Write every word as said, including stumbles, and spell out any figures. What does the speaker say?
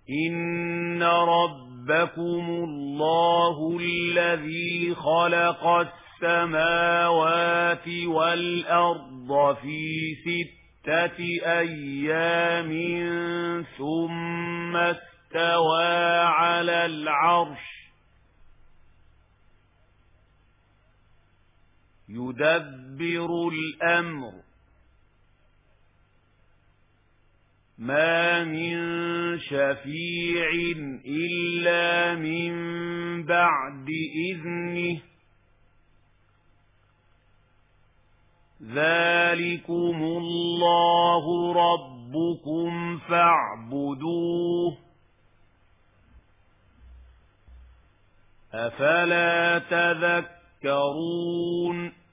إن ربكم الله الذي خلق السماوات والأرض في ستة أيام ثم استوى على العرش يدبر الأمر ما من شفيع إلا من بعد إذنه ذلكم الله ربكم فاعبدوه أفلا تذكرون